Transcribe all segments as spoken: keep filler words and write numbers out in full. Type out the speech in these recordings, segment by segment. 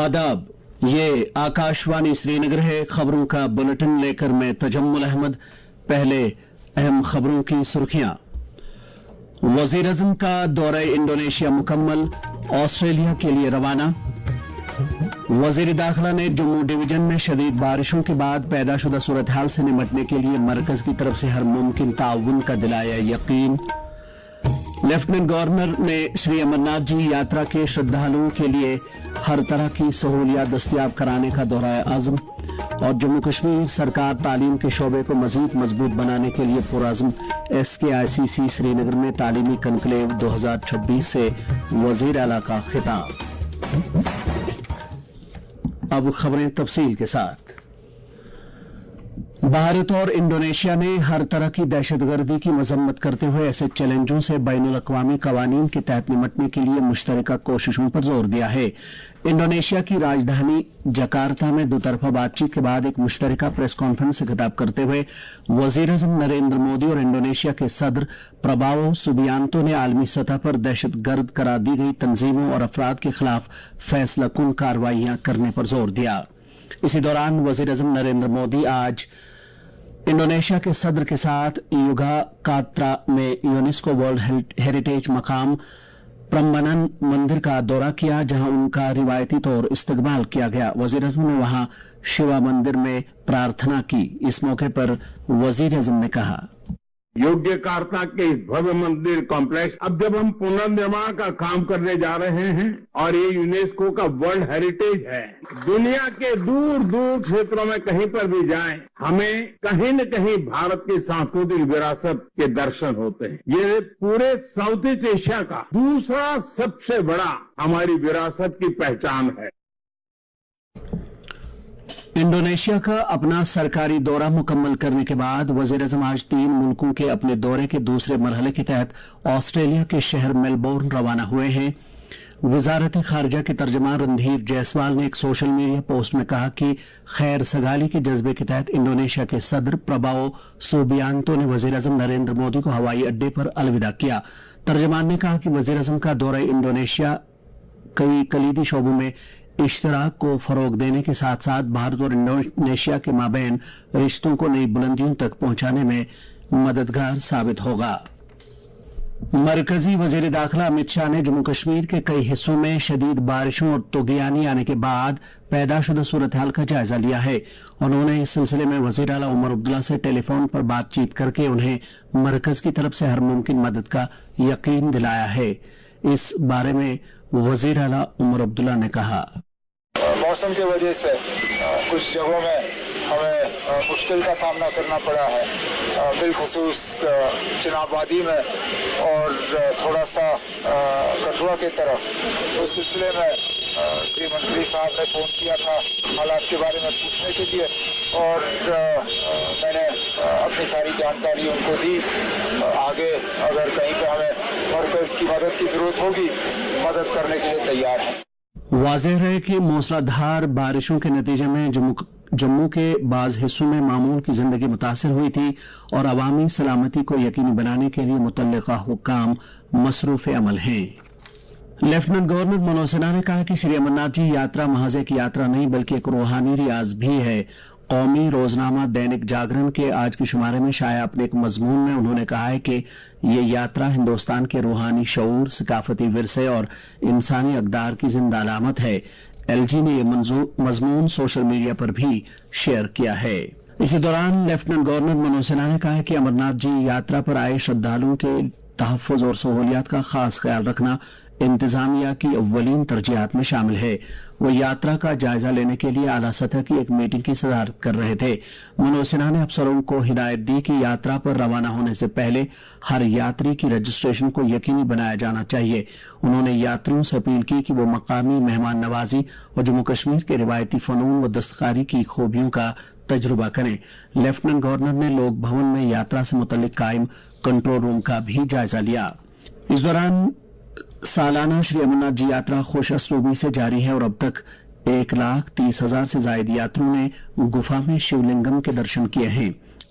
आदाब, ये आकाशवाणी श्रीनगर है। खबरों का बुलेटिन लेकर मैं तजम्मुल अहमद। पहले अहम खबरों की सुर्खियां। वजीर आज़म का दौरा इंडोनेशिया मुकम्मल, ऑस्ट्रेलिया के लिए रवाना। वजीर दाखिला ने जम्मू डिवीजन में शदीद बारिशों के बाद पैदाशुदा सूरत हाल से निपटने के लिए मरकज की तरफ से हर मुमकिन ताउन का दिलाया यकीन। लेफ्टिनेंट गवर्नर ने श्री अमरनाथ जी यात्रा के श्रद्धालुओं के लिए हर तरह की सहूलियात दस्तयाब कराने का दोहराया आज़म। और जम्मू कश्मीर सरकार तालीम के शोबे को मजीद मजबूत बनाने के लिए पुरअज़्म। एस के आई सी सी श्रीनगर में तालीमी कनक्लेव दो हजार छब्बीस से वजीर आला का खिताब। अब खबरें तफसील के साथ। भारत और इंडोनेशिया ने हर तरह की दहशतगर्दी की मजम्मत करते हुए ऐसे चैलेंजों से बैनुल अक़वामी कवानीन के तहत निपटने के लिए मुश्तरका कोशिशों पर जोर दिया है। इंडोनेशिया की राजधानी जकार्ता में दोतरफा बातचीत के बाद एक मुश्तरका प्रेस कॉन्फ्रेंस से खिताब करते हुए वजीर आज़म नरेंद्र मोदी और इंडोनेशिया के सदर प्रबावो सुबियांतो ने आलमी सतह पर दहशतगर्द करार दी गई तंजीमों और अफराद के खिलाफ फैसलाकुन कार्रवाइयां करने पर जोर दिया। इसी दौरान वजीर आज़म नरेंद्र मोदी आज इंडोनेशिया के सदर के साथ युगाकार्ता में यूनेस्को वर्ल्ड हेरिटेज मकाम प्रम्बनन मंदिर का दौरा किया, जहां उनका रिवायती तौर इस्तकबाल किया गया। वजीर आज़म ने वहां शिवा मंदिर में प्रार्थना की। इस मौके पर वजीर आज़म ने कहा, योग्यकार्ता के इस भव्य मंदिर कॉम्प्लेक्स अब जब हम पुनर्निर्माण का काम करने जा रहे हैं और ये यूनेस्को का वर्ल्ड हेरिटेज है, दुनिया के दूर दूर क्षेत्रों में कहीं पर भी जाएं, हमें कहीं न कहीं भारत की सांस्कृतिक विरासत के दर्शन होते हैं। ये पूरे साउथ ईस्ट एशिया का दूसरा सबसे बड़ा हमारी विरासत की पहचान है। इंडोनेशिया का अपना सरकारी दौरा मुकम्मल करने के बाद वजीर आज़म आज तीन मुल्कों के अपने दौरे के दूसरे मरहले के तहत ऑस्ट्रेलिया के शहर मेलबोर्न रवाना हुए हैं। वजारत खारजा के तर्जमान रणधीर जायसवाल ने एक सोशल मीडिया पोस्ट में कहा कि खैर सगाली के जज्बे के तहत इंडोनेशिया के सदर प्रबावो सुबियांतो ने वजीर आज़म नरेंद्र मोदी को हवाई अड्डे पर अलविदा किया। तर्जमान ने कहा कि वजीर आज़म का दौरा इंडोनेशिया कई कलीदी शोबों में इश्तराक को फरोग देने के साथ साथ भारत और इंडोनेशिया के माबैन रिश्तों को नई बुलंदियों तक पहुंचाने में मददगार साबित होगा। मरकजी वजीर दाखिला अमित शाह ने जम्मू कश्मीर के कई हिस्सों में शदीद बारिशों और तुगयानी आने के बाद पैदाशुदा सूरत हाल का जायजा लिया है। उन्होंने इस सिलसिले में वजीर आला उमर अब्दुल्ला से टेलीफोन पर बातचीत करके उन्हें मरकज की तरफ से हर मुमकिन मदद का यकीन दिलाया है। इस बारे में वजीर आला उमर अब्दुल्ला ने कहा, मौसम की वजह से कुछ जगहों में हमें मुश्किल का सामना करना पड़ा है, बिलखुसूस चिनाब वादी में और थोड़ा सा कठुआ की तरफ। उस सिलसिले में गृह मंत्री साहब ने फ़ोन किया था हालात के बारे में पूछने के लिए और मैंने अपनी सारी जानकारी उनको दी। आगे अगर कहीं पे हमें मरकज़ की मदद की ज़रूरत होगी, मदद करने के लिए तैयार हैं। वाज़ेह है कि मूसलाधार बारिशों के नतीजे में जम्मू जम्मू के बाज हिस्सों में मामूल की जिंदगी मुतासिर हुई थी और अवामी सलामती को यकीनी बनाने के लिए मुतल्लिका हुक्काम मसरूफ अमल हैं। लेफ्टिनेंट गवर्नर मनोज सिन्हा ने कहा कि श्री अमरनाथ जी यात्रा महज एक यात्रा नहीं बल्कि एक रूहानी रियाज भी है। कौमी रोजनामा दैनिक जागरण के आज के शुमारे में शाया अपने एक मजमून में उन्होंने कहा है कि ये यात्रा हिंदुस्तान के रूहानी शऊर, सकाफती विरसे और इंसानी अकदार की जिंदा अलामत है। एलजी ने यह मजमून सोशल मीडिया पर भी शेयर किया है। इसी दौरान लेफ्टिनेंट गवर्नर मनोज सिन्हा ने कहा कि अमरनाथ जी यात्रा पर आए श्रद्धालुओं के तहफ़्फ़ुज़ और सहूलियात का खास ख्याल रखना इंतजामिया की अव्वलीन तरजीहात में शामिल है। वो यात्रा का जायजा लेने के लिए आला सतह की एक मीटिंग की सदारत कर रहे थे। मनोज सिन्हा ने अफसरों को हिदायत दी कि यात्रा पर रवाना होने से पहले हर यात्री की रजिस्ट्रेशन को यकीनी बनाया जाना चाहिए। उन्होंने यात्रियों से अपील की कि वो मकामी मेहमान नवाजी और जम्मू कश्मीर के रिवायती फनून व दस्तकारी की खूबियों का तजुर्बा करें। लेफ्टिनेंट गवर्नर ने लोक भवन में यात्रा से मुतल्लिक कायम कंट्रोल रूम का भी जायजा लिया। इस दौरान सालाना श्री अमरनाथ जी यात्रा खुश असलूबी से जारी है और अब तक एक लाख तीस हजार से जायद यात्रियों ने गुफा में शिवलिंगम के दर्शन किए हैं।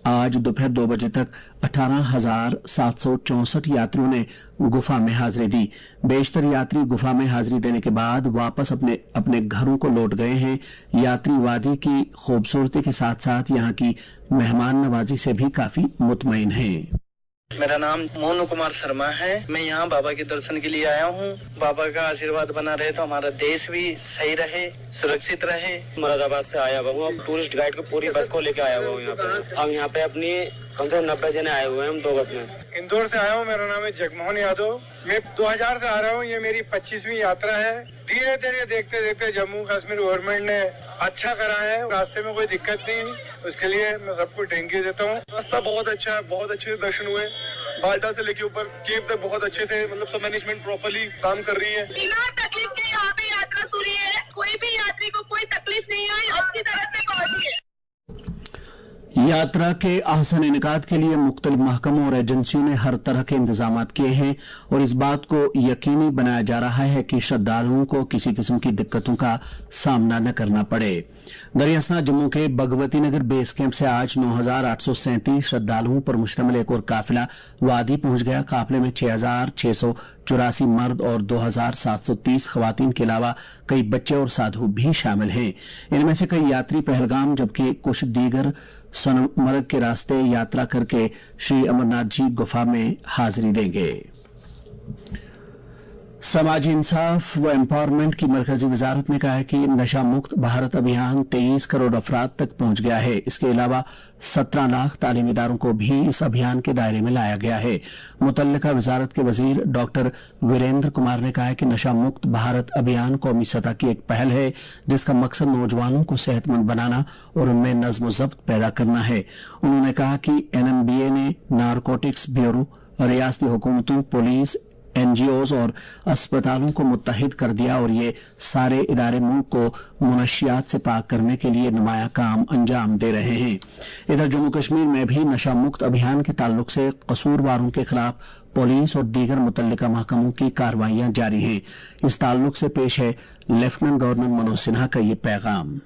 आज दोपहर दो बजे तक अठारह हजार सात सौ चौसठ यात्रियों ने गुफा में हाजिरी दी। बेशतर यात्री गुफा में हाजिरी देने के बाद वापस अपने अपने घरों को लौट गए हैं। यात्री वादी की खूबसूरती के साथ साथ यहाँ की मेहमान नवाजी से भी काफी मुतमईन हैं। मेरा नाम मोनू कुमार शर्मा है। मैं यहाँ बाबा के दर्शन के लिए आया हूँ। बाबा का आशीर्वाद बना रहे तो हमारा देश भी सही रहे, सुरक्षित रहे। मुरादाबाद से आया हुआ हूँ, टूरिस्ट गाइड को पूरी बस को लेकर आया हुआ हूँ यहाँ पे। हम यहाँ पे अपनी कम से कम नब्बे जने आए हुए हैं हम दो बस में। इंदौर से आया हूँ, मेरा नाम है जगमोहन यादव। मैं दो हज़ार से आ रहा हूँ, ये मेरी पच्चीसवीं यात्रा है। धीरे धीरे देखते देखते जम्मू कश्मीर गवर्नमेंट ने अच्छा करा है, रास्ते में कोई दिक्कत नहीं, उसके लिए मैं सबको थैंक यू देता हूँ। रास्ता बहुत अच्छा है, बहुत अच्छे से दर्शन हुए। बाल्टा से लेके ऊपर केव तक बहुत अच्छे से, मतलब सब मैनेजमेंट प्रॉपर्ली काम कर रही है। बिना तकलीफ के यहाँ पे यात्रा शुरू है, कोई भी यात्री को कोई तकलीफ नहीं आई, अच्छी तरह से पहुंची है। यात्रा के आसान इनेकाद के लिए मुख्तलिफ महकमों और एजेंसियों ने हर तरह के इंतजाम किए हैं और इस बात को यकीनी बनाया जा रहा है कि श्रद्धालुओं को किसी किस्म की दिक्कतों का सामना न करना पड़े। दरियासना जम्मू के भगवती नगर बेस कैंप से आज नौ हजार आठ सौ सैंतीस श्रद्धालुओं पर मुश्तमिल एक और काफिला वादी पहुंच गया। काफिले में छह हजार छह सौ चौरासी मर्द और दो हजार सात सौ तीस खवातीन के अलावा कई बच्चे और साधु भी शामिल हैं। इनमें से कई यात्री पहलगाम जबकि कुछ दीगर सोनमर्ग के रास्ते यात्रा करके श्री अमरनाथ जी गुफा में हाजिरी देंगे। समाजी इंसाफ व एम्पावरमेंट की मरकजी वजारत ने कहा है कि नशा मुक्त भारत अभियान तेईस करोड़ अफराद तक पहुंच गया है। इसके अलावा सत्रह लाख तालीमी इदारों को भी इस अभियान के दायरे में लाया गया है। मुतल्लिका वजारत के वजीर डॉक्टर वीरेंद्र कुमार ने कहा है कि नशा मुक्त भारत अभियान कौमी सतह की एक पहल है जिसका मकसद नौजवानों को सेहतमंद बनाना और उनमें नज्म ज़ब्त पैदा करना है। उन्होंने कहा कि एनएमबीए ने नारकोटिक्स ब्यूरो, रियासती हुकूमतों, पुलिस, एनजीओज और अस्पतालों को मुत्तहिद कर दिया और ये सारे इदारे मुल्क को मुनशियात से पाक करने के लिए नुमाया काम अंजाम दे रहे हैं। इधर जम्मू कश्मीर में भी नशा मुक्त अभियान के ताल्लुक से कसूरवारों के खिलाफ पुलिस और दीगर मुतल्लिका महकमों की कार्रवाइयां जारी हैं। इस ताल्लुक से पेश है लेफ्टिनेंट गवर्नर मनोज सिन्हा का ये पैगाम।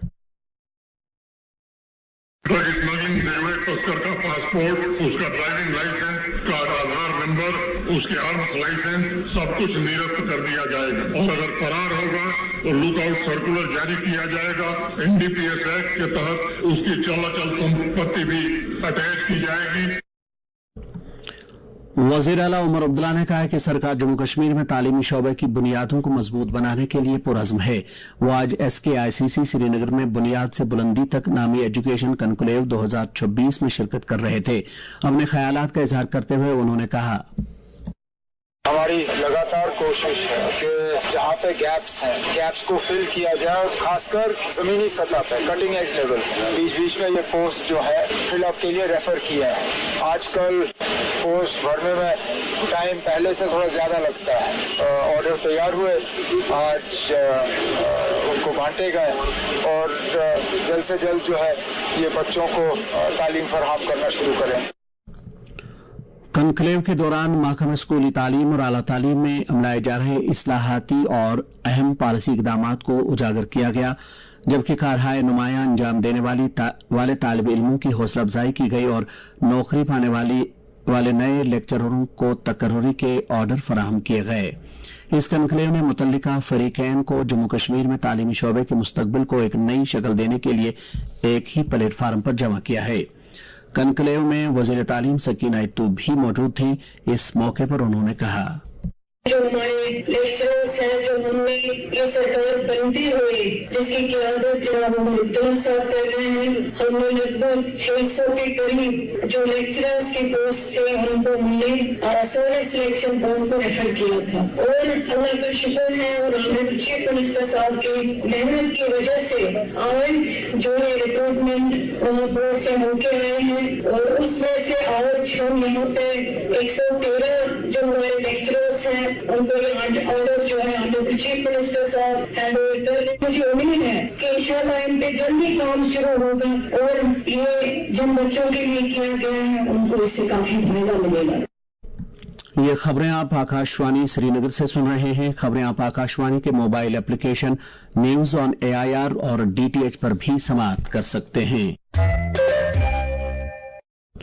ड्रग स्मगलिंग से हुए तस्कर का पासपोर्ट, उसका ड्राइविंग लाइसेंस, का आधार नंबर, उसके आर्म्स लाइसेंस सब कुछ निरस्त कर दिया जाएगा और अगर फरार होगा तो लुकआउट सर्कुलर जारी किया जाएगा। एनडीपीएस एक्ट के तहत उसकी चलाचल संपत्ति भी अटैच की जाएगी। वजीर आला उमर अब्दुल्ला ने कहा है कि सरकार जम्मू कश्मीर में तालीमी शोबे की बुनियादों को मजबूत बनाने के लिए पुरअज़्म है। वो आज एस के आई सी सी श्रीनगर में बुनियाद से बुलंदी तक नामी एजुकेशन कन्क्लेव दो हजार छब्बीस में शिरकत कर रहे थे। अपने ख्यालात का इजहार करते हुए उन्होंने कहा, हमारी लगातार कोशिश है कि जहाँ पे गैप्स हैं गैप्स को फिल किया जाए, खासकर जमीनी सतह पे कटिंग एज लेवल। बीच बीच में ये पोस्ट जो है फिल अप के लिए रेफर किया है। आजकल पोस्ट भरने में टाइम पहले से थोड़ा ज्यादा लगता है। ऑर्डर तैयार हुए, आज उनको बांटे गए और जल्द से जल्द जो है ये बच्चों को तालीम फराहम करना शुरू करें। कन्क्लेव के दौरान महकमा स्कूली तालीम और आला तालीम में अमलाए जा रहे इस्लाहाती और अहम पॉलिसी इकदाम को उजागर किया गया, जबकि कारहाय नुमाया अंजाम देने वाली ता, वाले तालिब इल्मों की हौसला अफजाई की गई और नौकरी पाने वाली वाले नए लेक्चररों को तकर्री के ऑर्डर फराहम किए गए। इस कन्क्लेव ने मुतल्लिका फरीकैन को जम्मू कश्मीर में तालीमी शोबे के मुस्तकबिल को एक नई शक्ल देने के लिए एक ही प्लेटफार्म पर जमा किया है। कन्क्लेव में वजीर तालीम सकीना इत्तू भी मौजूद थी। इस मौके पर उन्होंने कहा, जो हमारे लेक्चरर्स हैं, जो हमने ये सरकार बनती हुई जिसकी क़यादत जनाब अब्दुल्ला साहब कर रहे हैं, हमने लगभग छह सौ के करीब जो लेक्चरर्स की पोस्ट से हमको मिले सारे सिलेक्शन बोर्ड को रेफर किया था और अल्लाह का शुक्र है और ऑनरेबल चीफ मिनिस्टर साहब की मेहनत की वजह से आज जो ये रिक्रूटमेंट बोर्ड से होके आए हैं और उसमें से आज हम यहाँ पे एक सौ तेरह जो हमारे लेक्चरर्स हैं उनको ये ऑर्डर जो है ऑनरेबल चीफ मिनिस्टर साहब हैंड ओवर कर रहे। मुझे उम्मीद है कि इंशाल्लाह इन पे जल्दी काम शुरू होगा और ये जिन बच्चों के लिए किया गया है उनको इससे काफी फायदा मिलेगा। ये खबरें आप आकाशवाणी श्रीनगर से सुन रहे हैं। खबरें आप आकाशवाणी के mobile application news on A I R और डी टी एच पर भी समाप्त कर सकते हैं।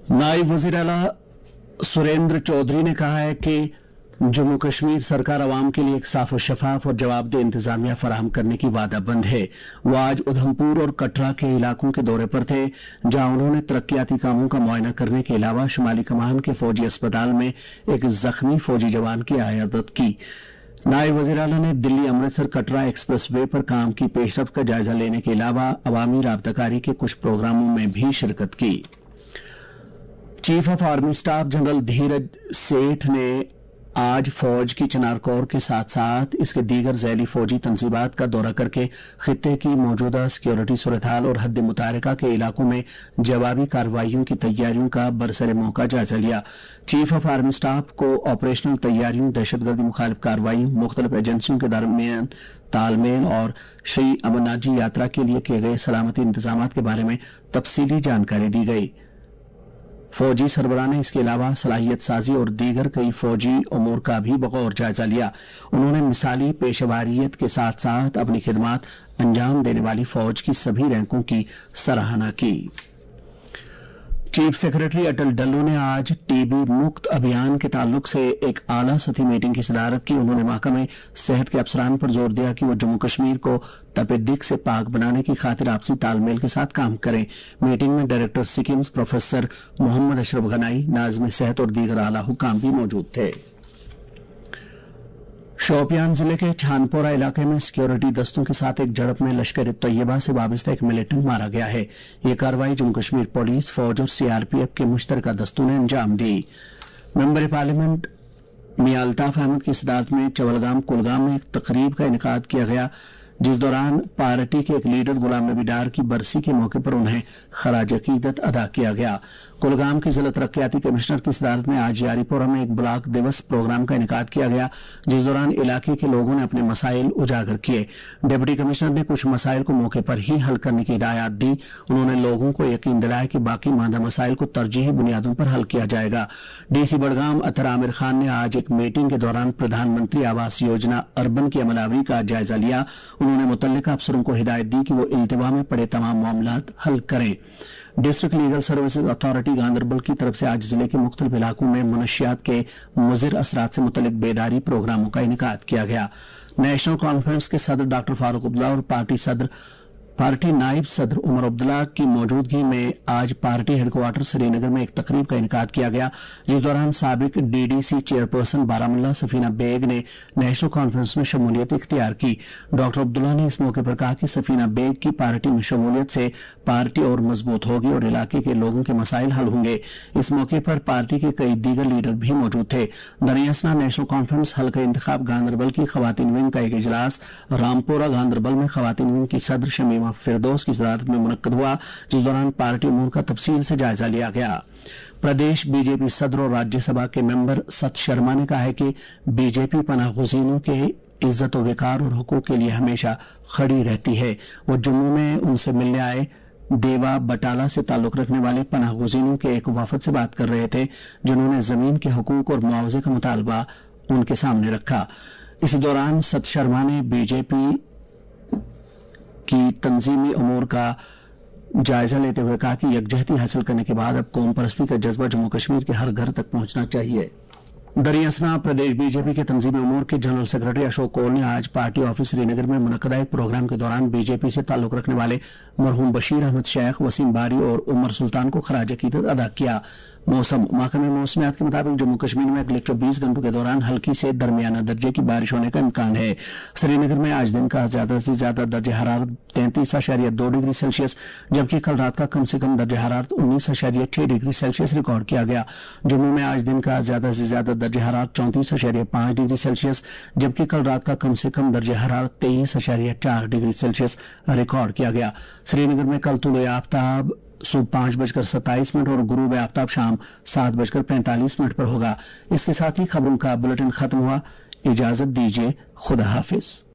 नायब वजीर आला सुरेंद्र चौधरी ने कहा है कि जम्मू कश्मीर सरकार आवाम के लिए एक साफ और शफाफ और जवाबदेह इंतजामिया फराहम करने की वादाबंद है। वो आज उधमपुर और कटरा के इलाकों के दौरे पर थे, जहां उन्होंने तरक्याती कामों का मुआयना करने के अलावा शुमाली कमान के फौजी अस्पताल में एक जख्मी फौजी जवान की आयादत की। नायब वज़ीर आला ने दिल्ली अमृतसर कटरा एक्सप्रेस वे पर काम की पेशरफ्त का जायजा लेने के अलावा अवामी राबताकारी के कुछ प्रोग्रामों में भी शिरकत की। Chief of army staff general Dheeraj Seth ने आज फौज की चिनार कोर के साथ साथ इसके दीगर झैली फौजी तंजीबात का दौरा करके खित्ते की मौजूदा सिक्योरिटी सूरत हाल और हद मुतारका के इलाकों में जवाबी कार्रवाइयों की तैयारियों का बरसरे मौका जायजा लिया। चीफ ऑफ आर्मी स्टाफ को ऑपरेशनल तैयारियों, दहशतगर्दी मुखालिफ कार्रवाइयों, मुख्तलिफ एजेंसियों के दरमियान तालमेल और श्री अमरनाथ जी यात्रा के लिए किए गए सलामती इंतजाम के बारे में तफसीली जानकारी दी गई। फौजी सरबराह ने इसके अलावा सलाहियत साजी और दीगर कई फौजी उमूर का भी बगौर जायजा लिया। उन्होंने मिसाली पेशेवारियत के साथ साथ अपनी खिदमात अंजाम देने वाली फौज की सभी रैंकों की सराहना की। चीफ सेक्रेटरी अटल डल्लू ने आज टीबी मुक्त अभियान के ताल्लुक से एक आला सतही मीटिंग की सदारत की। उन्होंने महकमे सेहत के अफसरान पर जोर दिया कि वो जम्मू कश्मीर को तपेदिक से पाक बनाने की खातिर आपसी तालमेल के साथ काम करें। मीटिंग में डायरेक्टर सिकिम्स प्रोफेसर मोहम्मद अशरफ गनाई, नाज़िम सेहत और दीगर आला हुकाम भी मौजूद थे। शोपियान जिले के छानपोरा इलाके में सिक्योरिटी दस्तों के साथ एक झड़प में लश्कर ए तैयबा से वाबस्ता एक मिलिटेंट मारा गया है। यह कार्रवाई जम्मू कश्मीर पुलिस, फौज और सीआरपीएफ के मुश्तरका दस्तों ने अंजाम दी। मेंबर पार्लियामेंट मियां अल्ताफ अहमद की सदारत में चवलगाम कुलगाम में एक तकरीब का इनेकाद किया गया, जिस दौरान पार्टी के एक लीडर गुलाम नबी डार की बरसी के मौके पर उन्हें खराज अकीदत अदा किया गया। कुलगाम के जिला तरक्याती कमिश्नर की सदारत में आज यारीपोरा में एक ब्लॉक दिवस प्रोग्राम का इनेकाद किया गया, जिस दौरान इलाके के लोगों ने अपने मसाइल उजागर किए। डिप्टी कमिश्नर ने कुछ मसाइल को मौके पर ही हल करने की हिदायत दी। उन्होंने लोगों को यकीन दिलाया कि बाकी मादा मसाइल को तरजीही बुनियादों पर हल किया जाएगा। डीसी बडगाम अतर आमिर खान ने आज एक मीटिंग के दौरान प्रधानमंत्री आवास योजना अर्बन की अमलावरी का जायजा लिया। उन्होंने मुतल्लिका अफसरों को हिदायत दी कि वो इल्तिवा में पड़े तमाम मामलात हल करें। District legal services authority Ganderbal की तरफ से आज जिले के मुख्तलिफ इलाकों में मनशियात के मुज़िर असरात से मुतल्लिक बेदारी प्रोग्रामों का इनेकाद किया गया। नेशनल कॉन्फ्रेंस के सदर डॉक्टर फारूक अब्दुल्ला और पार्टी सदर पार्टी नायब सदर उमर अब्दुल्ला की मौजूदगी में आज पार्टी हेडक्वार्टर श्रीनगर में एक तकरीब का इनेकाद किया गया, जिस दौरान साबिक डीडीसी चेयरपर्सन बारामुल्ला सफीना बेग ने नेशनल कॉन्फ्रेंस में शमूलियत इख्तियार की। डॉक्टर अब्दुल्ला ने इस मौके पर कहा कि सफीना बेग की पार्टी में शमूलियत से पार्टी और मजबूत होगी और इलाके के लोगों के मसाइल हल होंगे। इस मौके पर पार्टी के कई दीगर लीडर भी मौजूद थे। दरअसल नेशनल कॉन्फ्रेंस हल्का इंतखाब गांदरबल की खवातीन विंग का एक इजलास रामपुरा गांदरबल में खवातीन विंग की सदर शमीमा फिरदौस की सदारत में मुनक्कद हुआ, जिस दौरान पार्टी उमूर का तफसील से जायजा लिया गया। प्रदेश बीजेपी सदर और राज्यसभा के मेंबर सत शर्मा ने कहा है कि बीजेपी पनाह गुज़ीनों के इज्जत और वकार और हुकूक के लिए हमेशा खड़ी रहती है। वो जम्मू में उनसे मिलने आए देवा बटाला से ताल्लुक रखने वाले पनाह गुज़ीनों के एक वफद से बात कर रहे थे, जिन्होंने जमीन के हुकूक और मुआवजे का मुतालबा उनके सामने रखा। इस दौरान सत शर्मा ने बीजेपी की तंजीमी उमूर का जायजा लेते हुए कहा कि यकजहती हासिल करने के बाद अब कौम परस्ती का जज्बा जम्मू कश्मीर के हर घर तक पहुंचना चाहिए। दरियासना प्रदेश बीजेपी के तंजीमी उमूर के जनरल सेक्रेटरी अशोक कौल ने आज पार्टी ऑफिस श्रीनगर में मुनक्कदा एक प्रोग्राम के दौरान बीजेपी से ताल्लुक रखने वाले मरहूम बशीर अहमद शेख, वसीम बारी और उमर सुल्तान को खराज अकीदत अदा किया। मौसम महकमे मौसमियात के मुताबिक जम्मू कश्मीर में अगले चौबीस घंटों के दौरान हल्की से दरमियाना दर्जे की बारिश होने का इम्कान है। श्रीनगर में आज दिन का ज्यादा से ज्यादा दर्ज हरारत तैंतीस अशारिया दो डिग्री सेल्सियस, जबकि कल रात का कम से कम दर्ज हरारत उन्नीस अशारिया छह डिग्री सेल्सियस रिकॉर्ड किया गया। जम्मू में आज दिन का ज्यादा से ज्यादा दर्ज हरारत चौंतीस अशारिया पांच डिग्री सेल्सियस, जबकि कल रात का कम से कम दर्ज हरारत तेईस अशारिया चार डिग्री सेल्सियस रिकॉर्ड किया गया। श्रीनगर में कल तुलो आफ्ताब सुबह पांच बजकर सत्ताईस मिनट और गुरूब आफ्ताब शाम सात बजकर पैंतालीस मिनट पर होगा। इसके साथ ही खबरों का बुलेटिन खत्म हुआ। इजाजत दीजिए, खुदा हाफिज।